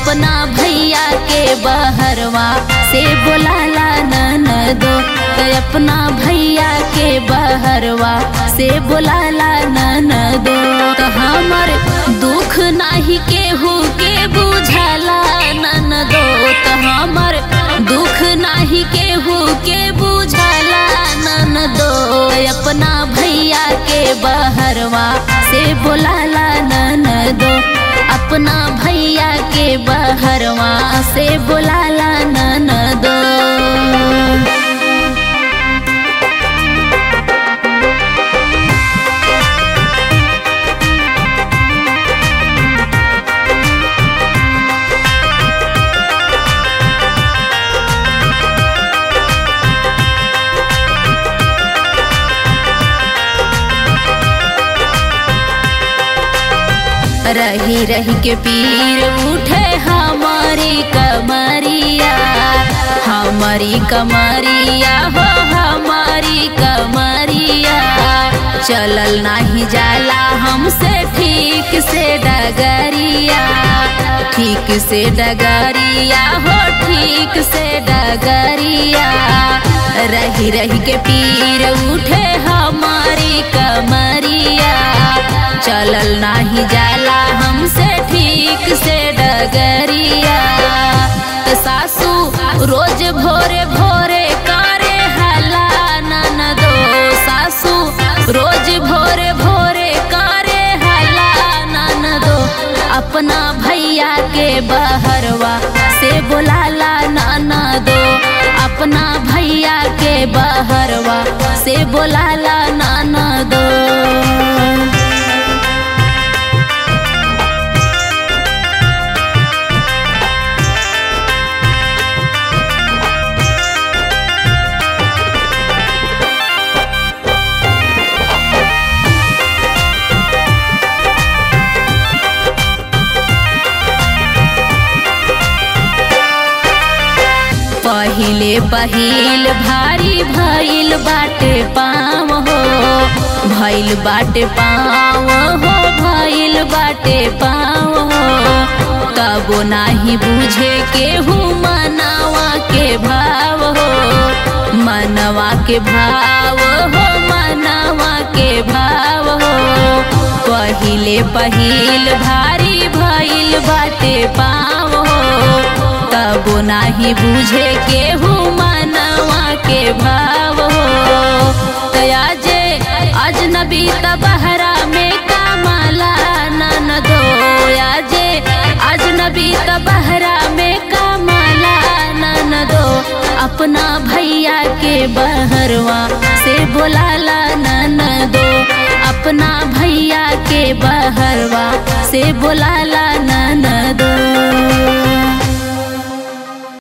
अपना भैया के बहरवा से बोलाला ननदो, अपना भैया के बहरवा से बोलाला ननदो। तो हमर दुख नाही केहू के बुझाला ननदो, तो हमर दुख नाही केहू के बुझाला ननदो, अपना भैया के बहरवा से बोलाला ननदो, अपना भैया के बहरवा से बोलाला ननदो। रही रही के पीर उठे हमारी कमरिया, हमारी कमरिया हो हमारी कमरिया, चलल नहीं जाला हमसे ठीक से डगरिया, ठीक से डगरिया हो ठीक से डगरिया। रही रही के पीर उठे हमारी कमरिया, चलल नहीं जाला हमसे ठीक से डगरिया। सासू रोज भोरे भोरे करे हला ननदो, सासू रोज भोरे भोरे करे हला ननदो, अपना भैया के बहरवा से बोलाला ननदो, अपना भैया के बहरवा से बोलाला ननदो। पहिले पहिल भारी भइल बाटे पाँव हो, भइल बाटे पाँव हो, भइल बाटे पाँव हो, तबो नाही बुझे केहू मनवा के भाव हो, मनवा के भाव हो, मनवा के भाव हो। पहिले पहिल भारी भइल बाटे पाँव हो, तबो नाही बुझे केहू मनवा के भाव हो। तयाजे अजनबी तबहरा में कमाला ननदो, याजे अजनबी तबहरा में कमाला ननदो, अपना भैया के बहरवा से बोलाला ननदो, अपना भैया के बहरवा से बोलाला ननदो।